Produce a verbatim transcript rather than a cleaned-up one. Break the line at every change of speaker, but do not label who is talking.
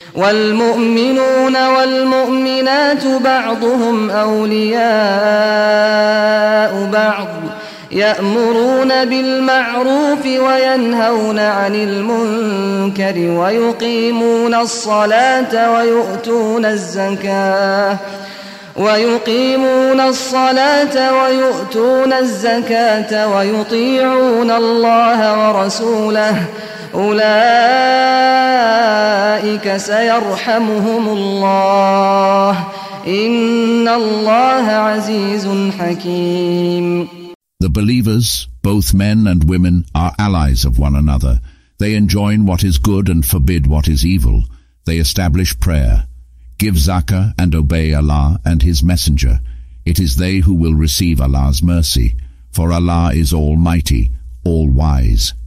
والمؤمنون والمؤمنات بعضهم أولياء بعض يأمرون بالمعروف وينهون عن المنكر ويقيمون الصلاة ويؤتون الزكاة ويقيمون الصلاة ويؤتون الزكاة ويطيعون الله ورسوله أولئك سيرحمهم الله إن الله عزيز حكيم.
The believers, both men and women, are allies of one another. They enjoin what is good and forbid what is evil. They establish prayer, give zakah and obey Allah and His Messenger. It is they who will receive Allah's mercy, for Allah is almighty, all-wise.